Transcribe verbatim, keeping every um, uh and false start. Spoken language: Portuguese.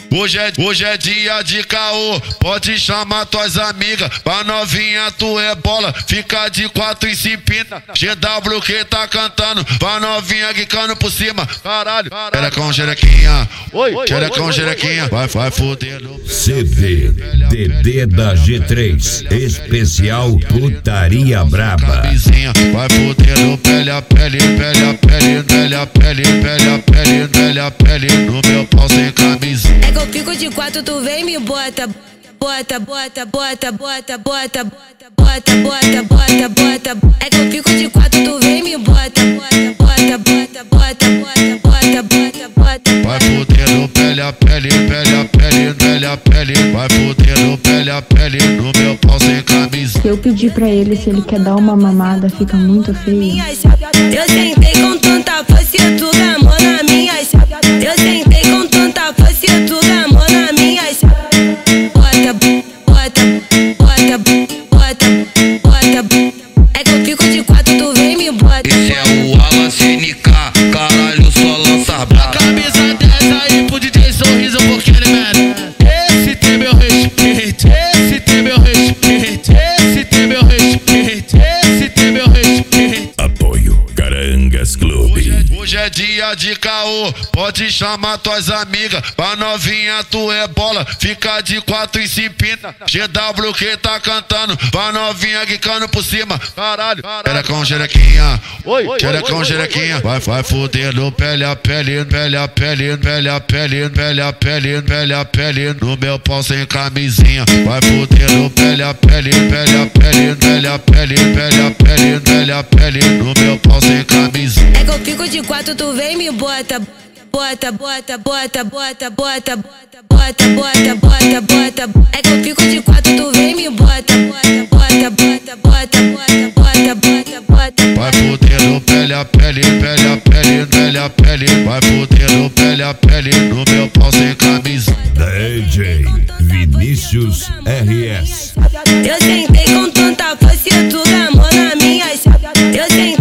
Hoje é, hoje é dia de caô, pode chamar tuas amigas. Pra novinha tu é bola, fica de quatro e se empina. G W que tá cantando, pra novinha quicando por cima. Caralho, xerecão, xerequinha, xerecão, xerequinha. Vai, vai foder no C D D D da G três, especial Putaria Braba. Vai foder no pele a pele, pele a pele, pele a pele, pele a pele, pele a pele, no meu pau sem camisinha. É que eu fico de quatro, tu vem me bota, bota, bota, bota, bota, bota, bota, bota, bota, bota. É que eu fico de quatro, tu vem me bota, bota, bota, bota, bota, bota, bota, bota. Vai foder no pele a pele, pele a pele, pele a pele. Vai foder no pele a pele, no meu pau sem camisa. Se eu pedir pra ele se ele quer dar uma mamada, fica muito feio. Eu sentei com tanta força e tu gamou na minha. Eu sentei com tanta força e tu gamou na minha. Bota, bota, bota, bota, bota. É que eu fico de quatro, tu vem me bota. Esse é o Alan C N K, caralho, só lança brava. A camisa dez aí pro D J Sorriso porque ele merece. Esse tem meu respeito, esse tem meu respeito, esse tem meu respeito, esse tem meu respeito. Apoio Carangas Clube. Hoje é dia de caô, pode chamar tuas amigas. Pra novinha tu é bola, fica de quatro e se empina. G W que tá cantando, pra novinha quicando por cima. Caralho, xerecão, xerequinha, xerecão, xerequinha. Vai, vai foder no pele a pele, pele a pele, pele a pele, pele a pele, pele a pele, no meu pau sem camisinha. Vai foder no pele a pele, pele a pele, pele a pele, pele a pele, pele a pele, no meu pau sem camisinha. É que eu fico de quatro, tu vem me bota, bota, bota, bota, bota, bota, bota, bota, bota, bota. É que eu fico de quatro, tu vem me bota, bota, bota, bota, bota, bota, bota, bota. Vai foder no pele a pele, pele a pele, pele a pele. Vai foder no pele a pele, no meu pau sem camisa. D J Vinícius R S. Eu sentei com tanta força e tu gamou na minha. Eu sentei